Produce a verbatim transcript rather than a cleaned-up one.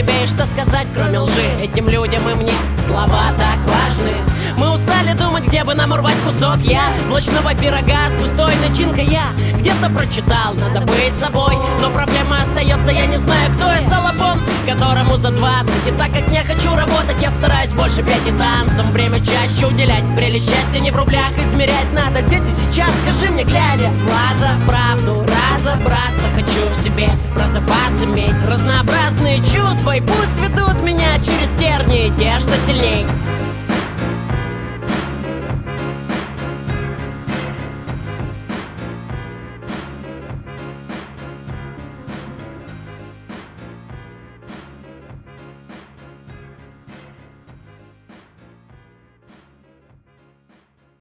себе и что сказать, кроме лжи. Этим людям и мне слова так важны. Мы устали думать, где бы нам урвать кусок. Я блочного пирога с густой начинкой. Я где-то прочитал, надо быть собой, но проблема остается, я не знаю, кто я. Салабон, которому за двадцать. И так как не хочу работать, я стараюсь больше петь и танцам время чаще уделять. Прелесть счастья не в рублях измерять надо здесь и сейчас. Скажи мне, глядя в глаза, правду разобраться хочу в себе, про запас иметь разнообразные чувства. И пусть ведут меня через тернии те, что сильней.